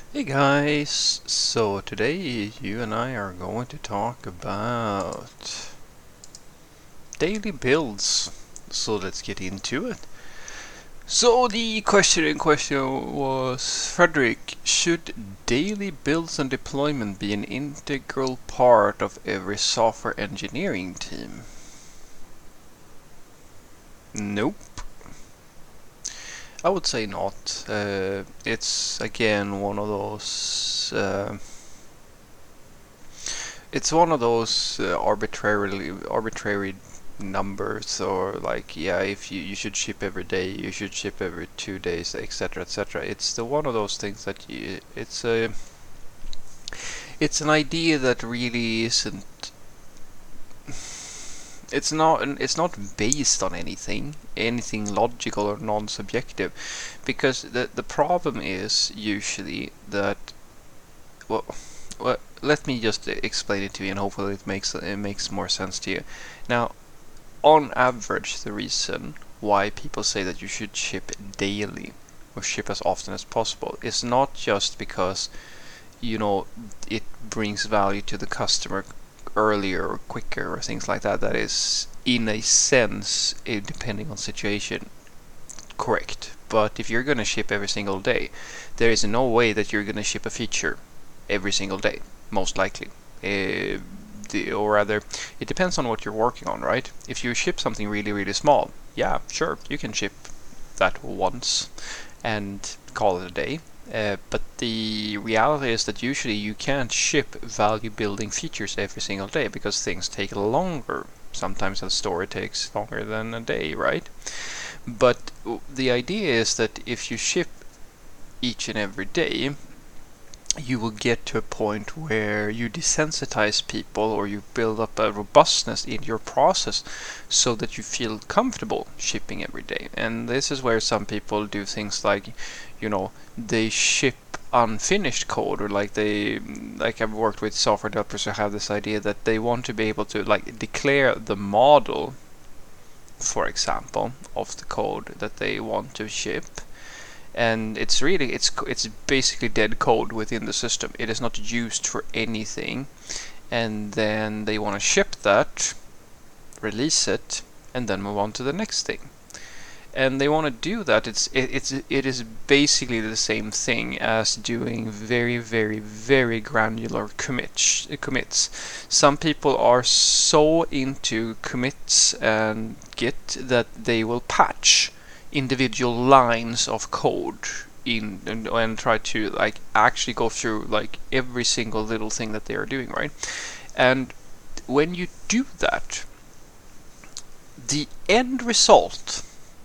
Hey guys, so today you and I are going to talk about daily builds. So let's get into it. So the question in question was, Frederick, should daily builds and deployment be an integral part of every software engineering team? Nope, I would say not. It's again one of those it's one of those arbitrary numbers, or like, yeah, if you should ship every day, you should ship every 2 days, etc., etc. It's the one of those things that it's an idea that really isn't. It's not based on anything logical or non-subjective, because the problem is usually that, well, let me just explain it to you, and hopefully it makes more sense to you. Now, on average, the reason why people say that you should ship daily or ship as often as possible is not just because, you know, it brings value to the customer earlier or quicker or things like that. That is, in a sense, depending on situation, correct. But if you're going to ship every single day, there is no way that you're going to ship a feature every single day, most likely. Or rather, it depends on what you're working on, right? If you ship something really, really small, yeah, sure, you can ship that once and call it a day. But the reality is that usually you can't ship value building features every single day because things take longer. Sometimes a story takes longer than a day, right? But the idea is that if you ship each and every day, you will get to a point where you desensitize people, or you build up a robustness in your process so that you feel comfortable shipping every day. And this is where some people do things like, they ship unfinished code, or like I've worked with software developers who have this idea that they want to be able to like declare the model, for example, of the code that they want to ship, and it's basically dead code within the system. It is not used for anything, and then they want to ship that, release it, and then move on to the next thing. And they want to do that. It is basically the same thing as doing very, very, very granular commits. Some people are so into commits and Git that they will patch individual lines of code in and try to like actually go through like every single little thing that they are doing, right? And when you do that, the end result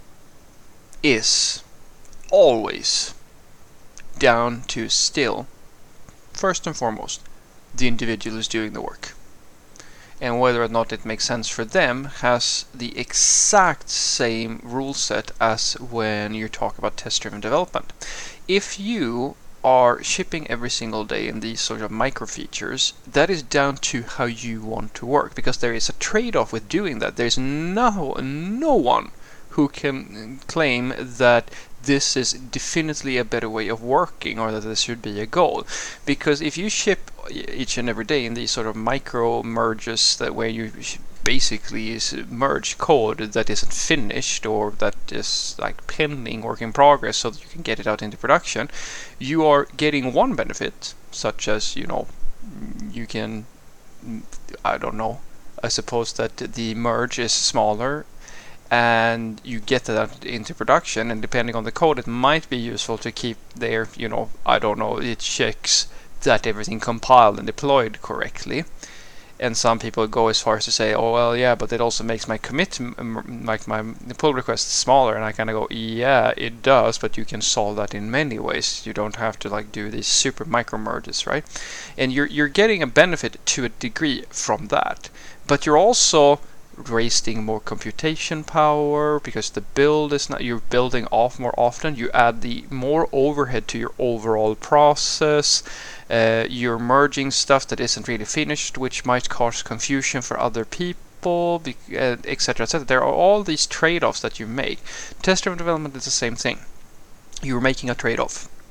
is always down to still, first and foremost, the individual is doing the work. And whether or not it makes sense for them has the exact same rule set as when you talk about test-driven development. If you are shipping every single day in these sort of micro features, that is down to how you want to work, because there is a trade-off with doing that. There's no one who can claim that this is definitely a better way of working, or that this should be a goal. Because if you ship each and every day in these sort of micro merges, that where you basically merge code that isn't finished, or that is like pending work in progress, so that you can get it out into production, you are getting one benefit, such as, you can, I don't know, I suppose that the merge is smaller and you get that into production, and depending on the code, it might be useful to keep there, I don't know, it checks that everything compiled and deployed correctly. And some people go as far as to say, oh well, yeah, but it also makes my commit, like my pull request, smaller. And I kind of go, yeah, it does, but you can solve that in many ways. You don't have to like do these super micro merges, right? And you're getting a benefit to a degree from that, but you're also wasting more computation power, because the build is not, you're building off more often. You add the more overhead to your overall process. You're merging stuff that isn't really finished, which might cause confusion for other people, etc., etc. There are all these trade-offs that you make. Test-driven development is the same thing. You're making a trade-off,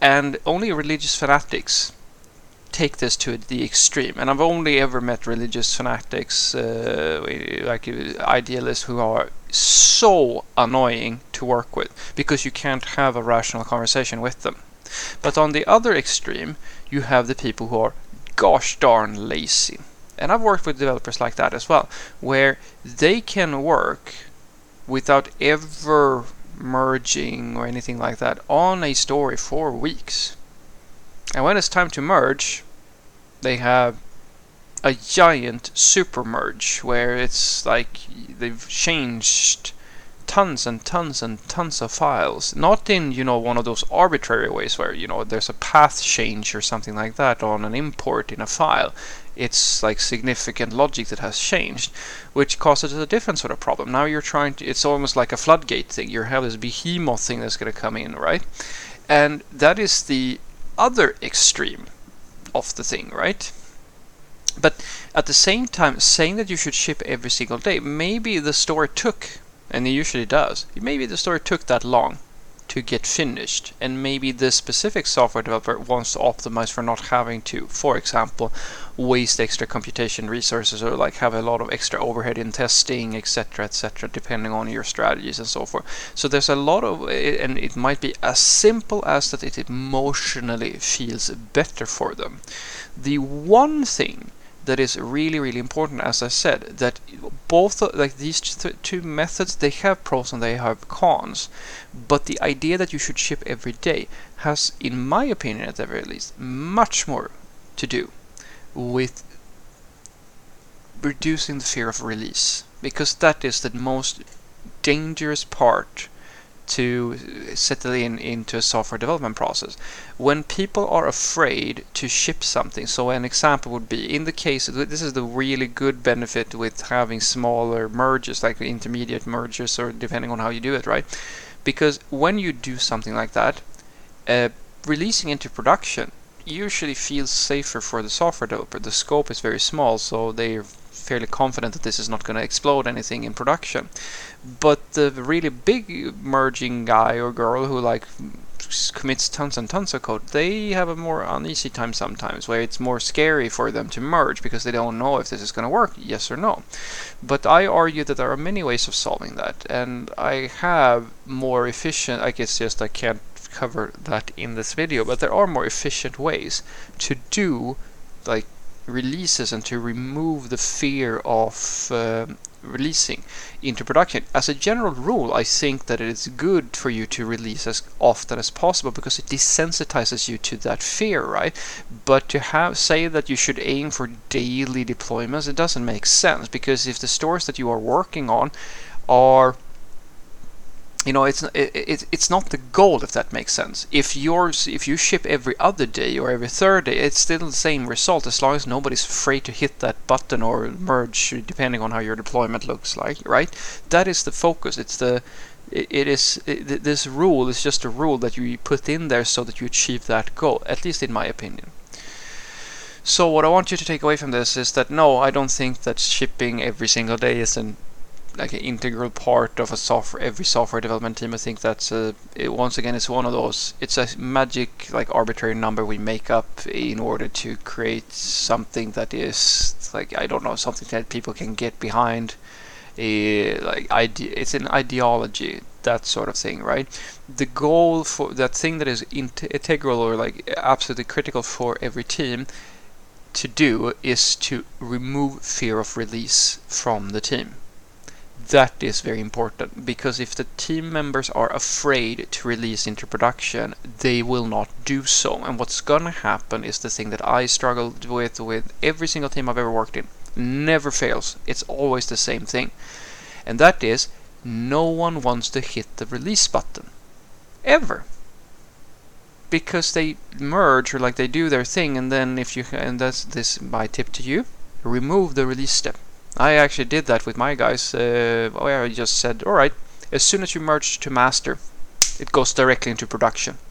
And only religious fanatics take this to the extreme. And I've only ever met religious fanatics, like idealists, who are so annoying to work with because you can't have a rational conversation with them. But on the other extreme, you have the people who are gosh darn lazy. And I've worked with developers like that as well, where they can work without ever merging or anything like that on a story for weeks. And when it's time to merge, they have a giant super merge where it's like they've changed tons and tons and tons of files. Not in, one of those arbitrary ways where, there's a path change or something like that on an import in a file. It's like significant logic that has changed, which causes a different sort of problem. Now you're trying to, it's almost like a floodgate thing. You have this behemoth thing that's going to come in, right? And that is the other extreme of the thing, right? But at the same time, saying that you should ship every single day, maybe the story took, and it usually does, maybe the story took that long to get finished, and maybe this specific software developer wants to optimize for not having to, for example, waste extra computation resources or like have a lot of extra overhead in testing, etc., depending on your strategies and so forth. So there's a lot of, and it might be as simple as that it emotionally feels better for them. The one thing that is really, really important, as I said, that both like these two methods, they have pros and they have cons, but the idea that you should ship every day has, in my opinion at the very least, much more to do with reducing the fear of release, because that is the most dangerous part to settle into a software development process. When people are afraid to ship something, so an example would be, in the case, this is the really good benefit with having smaller merges, like intermediate merges, or depending on how you do it, right? Because when you do something like that, releasing into production usually feels safer for the software developer. The scope is very small, so they're fairly confident that this is not going to explode anything in production. But the really big merging guy or girl who like commits tons and tons of code, they have a more uneasy time sometimes, where it's more scary for them to merge because they don't know if this is going to work, yes or no. But I argue that there are many ways of solving that, and I have more efficient, I guess just I can't cover that in this video, but there are more efficient ways to do like releases and to remove the fear of releasing into production. As a general rule, I think that it is good for you to release as often as possible because it desensitizes you to that fear, right? But to say that you should aim for daily deployments, it doesn't make sense, because if the stores that you are working on are, it's not the goal, if that makes sense. If you ship every other day or every third day, it's still the same result as long as nobody's afraid to hit that button or merge, depending on how your deployment looks like, right? That is the focus. This rule is just a rule that you put in there so that you achieve that goal, at least in my opinion. So what I want you to take away from this is that no, I don't think that shipping every single day is an integral part of every software development team. I think that's once again, it's one of those, it's a magic arbitrary number we make up in order to create something that is I don't know, something that people can get behind. It's an ideology, that sort of thing, right? The goal for that thing that is integral or absolutely critical for every team to do is to remove fear of release from the team. That is very important, because if the team members are afraid to release into production, they will not do so. And what's gonna happen is the thing that I struggled with every single team I've ever worked in. Never fails. It's always the same thing. And that is, no one wants to hit the release button. Ever. Because they merge, or they do their thing, and then and that's my tip to you, remove the release step. I actually did that with my guys, where I just said, alright, as soon as you merge to master, it goes directly into production.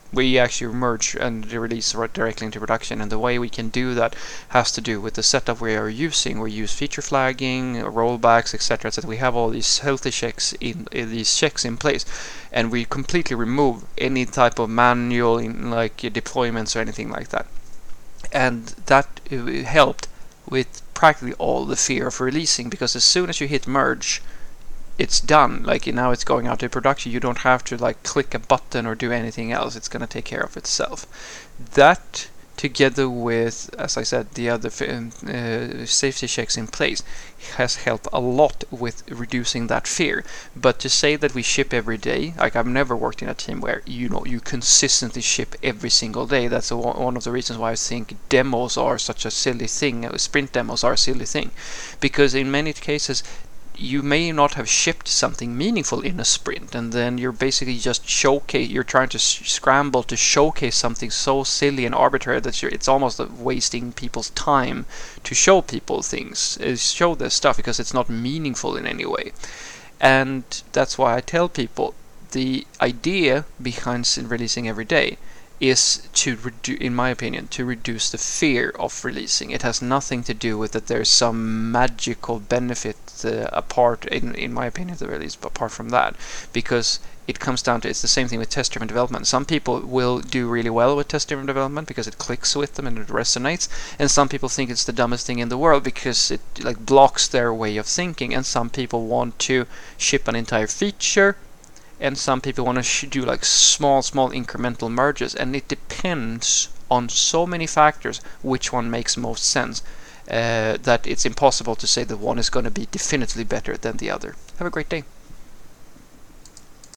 We actually merge and release right directly into production, and the way we can do that has to do with the setup we are using. We use feature flagging, rollbacks, etc. So that we have all these healthy checks in place, and we completely remove any type of manual like deployments or anything like that. And that helped with practically all the fear of releasing, because as soon as you hit merge, it's done. Like now it's going out to production. You don't have to like click a button or do anything else. It's going to take care of itself. That, together with, as I said, the other safety checks in place, has helped a lot with reducing that fear. But to say that we ship every day, like I've never worked in a team where you consistently ship every single day. That's one of the reasons why I think demos are such a silly thing. Sprint demos are a silly thing, because in many cases you may not have shipped something meaningful in a sprint, and then you're basically just you're trying to scramble to showcase something so silly and arbitrary that it's almost wasting people's time to show people things, show this stuff, because it's not meaningful in any way. And that's why I tell people the idea behind releasing every day is to in my opinion, to reduce the fear of releasing. It has nothing to do with that there's some magical benefit apart, in my opinion, the release, apart from that, because it comes down to, it's the same thing with test-driven development. Some people will do really well with test-driven development because it clicks with them and it resonates, and some people think it's the dumbest thing in the world because it like blocks their way of thinking, and some people want to ship an entire feature, and some people want to do like small incremental merges, and it depends on so many factors which one makes most sense, that it's impossible to say that one is going to be definitively better than the other. Have a great day.